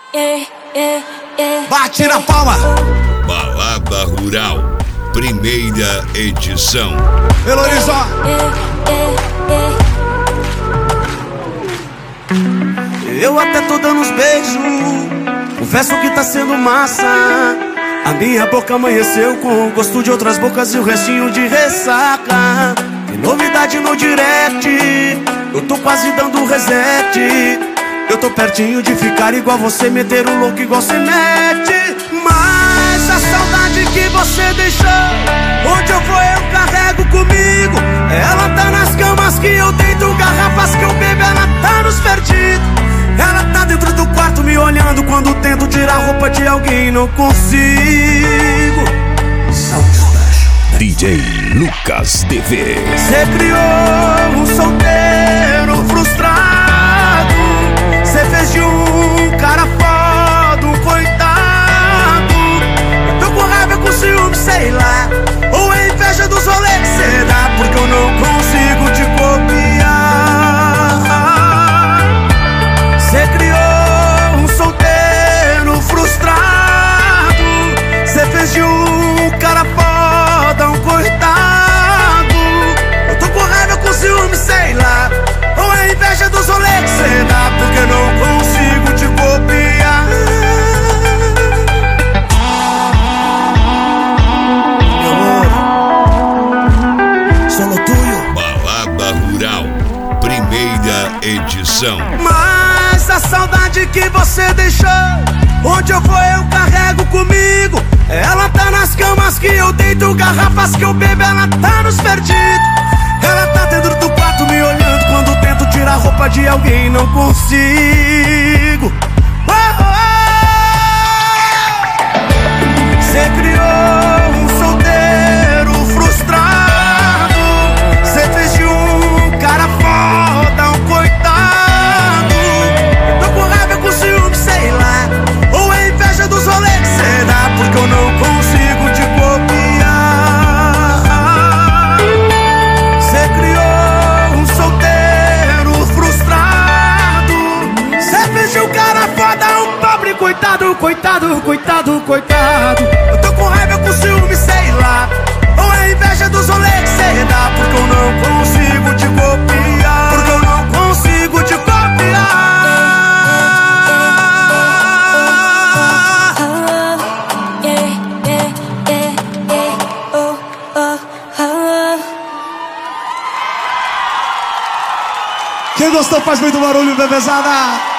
Bate na palma. Balada Rural, primeira edição. Heloísa. Eu até tô dando uns beijos, confesso que tá sendo massa. A minha boca amanheceu com o gosto de outras bocas e o restinho de ressaca. Tem novidade no direct, eu tô quase dando reset. Eu tô pertinho de ficar igual você, meter o louco igual você mete. Mas a saudade que você deixou, onde eu vou eu carrego comigo. Ela tá nas camas que eu deito, garrafas que eu bebo, ela tá nos perdidos. Ela tá dentro do quarto me olhando quando tento tirar a roupa de alguém e não consigo. DJ Lucas TV. Cê criou um solteiro frustrado. Cê fez de um cara foda um coitado. Eu tô com raiva, com ciúme, sei lá, ou é inveja dos rolês que cê dá, porque eu não consigo te copiar. Cê criou um solteiro frustrado. Cê fez de um cara foda um coitado. Eu tô com raiva, com ciúme, sei lá, ou é inveja dos rolês que cê dá, porque eu não consigo te copiar. Meu amor, solo tuyo. Balada Rural, primeira edição. Mas a saudade que você deixou, onde eu vou eu carrego comigo. Ela tá nas camas que eu deito, garrafas que eu bebo, ela tá nos perdidos. Ela tá dentro do quarto me olhando quando tento tirar a roupa de alguém e não consigo. Cê criou um solteiro frustrado. Cê fez de um cara foda um coitado. Eu tô com raiva, com ciúme, sei lá, ou é inveja dos rolês que cê dá, porque eu não consigo te copiar. Cê criou um solteiro frustrado. Cê fez de um cara foda um pobre coitado, coitado, coitado, coitado. Eu tô com raiva, com ciúme, sei lá, ou é inveja dos rolês que cê dá, porque eu não consigo te copiar. Porque eu não consigo te copiar. Quem gostou faz muito barulho, bebezada.